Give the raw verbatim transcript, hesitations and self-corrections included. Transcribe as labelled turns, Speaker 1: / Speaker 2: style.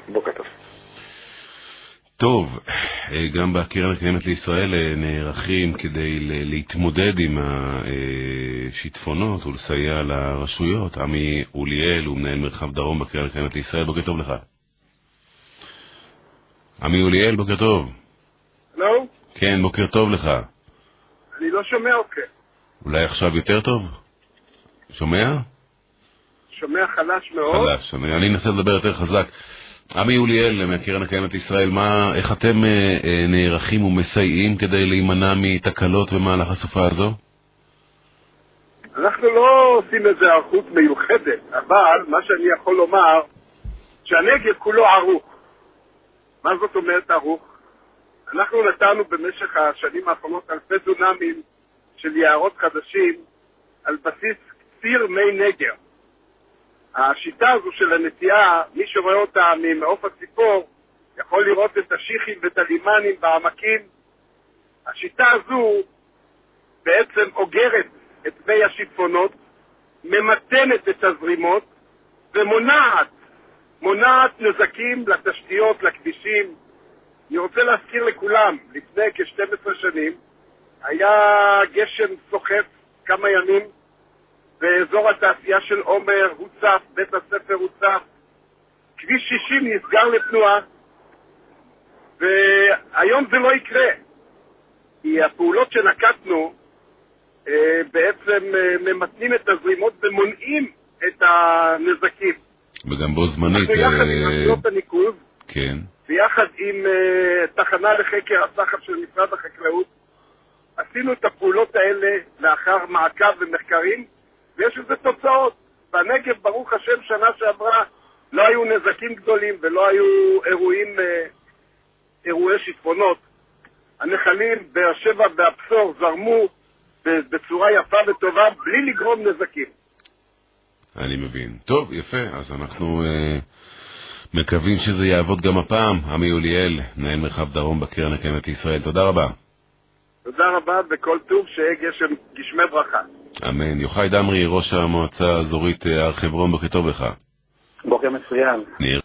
Speaker 1: בוקר טוב.
Speaker 2: טוב, גם בקרן הקיימת לישראל נערכים כדי להתמודד עם השיטפונות ולסייע לרשויות. עמי אוליאל הוא מנהל מרחב דרום בקרן הקיימת לישראל. בוקר טוב לך. עמי אוליאל, בוקר טוב.
Speaker 3: לא?
Speaker 2: כן, בוקר טוב לך.
Speaker 3: אני לא שומע אוקיי.
Speaker 2: אולי עכשיו יותר טוב? שומע?
Speaker 3: שומע חלש מאוד.
Speaker 2: חלש, אני, אני אנסה לדבר יותר חזק. עמי אוליאל מהקרן הקיימת לישראל, מה, איך אתם אה, אה, נערכים ומסייעים כדי להימנע מתקלות במהלך הסופה הזו?
Speaker 3: אנחנו לא עושים איזו היערכות מיוחדת, אבל מה שאני יכול לומר, שהנגב כולו ערוך. מה זאת אומרת ערוך? אנחנו נתנו במשך השנים האחרונות אלפי דונמים של יערות חדשים על בסיס ציר מי נגר. השיטה הזו של הנטייה, מי שרואה אותה ממעוף הציפור, יכול לראות את השיחים ואת הלימנים בעמקים. השיטה הזו בעצם אוגרת את מי השיטפונות, ממתנת את הזרימות, ומונעת, מונעת נזקים לתשתיות, לכבישים. אני רוצה להזכיר לכולם, לפני כ-שתים עשרה שנים, היה גשם סוחף כמה ימים, באזור התעשייה של עומר הוצף, בית הספר הוצף, כביש שישים נסגר לתנועה, והיום זה לא יקרה. כי הפעולות שנקטנו אה, בעצם אה, ממתנים את הזרימות ומונעים את הנזקים.
Speaker 2: וגם בו זמנית...
Speaker 3: אנחנו יחד עם רשויות הניקוז,
Speaker 2: כן.
Speaker 3: ויחד עם אה, תחנה לחקר הסחף של משרד החקלאות, עשינו את הפעולות האלה לאחר מעקב ומחקרים, ויש לזה תוצאות. בנגב, ברוך השם, שנה שעברה לא היו נזקים גדולים ולא היו אירועים, אירועי שיטפונות. הנחלים באר שבע והבשור זרמו בצורה יפה וטובה בלי לגרום נזקים.
Speaker 2: אני מבין. טוב, יפה. אז אנחנו אה, מקווים שזה יעבוד גם הפעם. עמי אוליאל, מנהל מרחב דרום בקרן הקיימת לישראל. תודה רבה.
Speaker 3: תודה רבה, בכל טוב שיהיה גשם גשמי ברכה.
Speaker 2: אמן. יוחאי דמרי, ראש המועצה האזורית הר חברון, בוקר טוב לך.
Speaker 1: בוקר מצוין.
Speaker 2: ניר.